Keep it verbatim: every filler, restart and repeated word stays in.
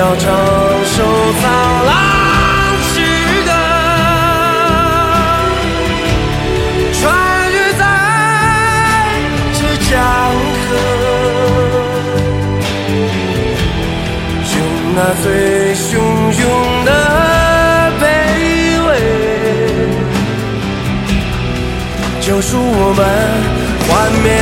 要承受苍狼之歌，穿越在这江河，用那最汹涌的卑微，救赎我们幻灭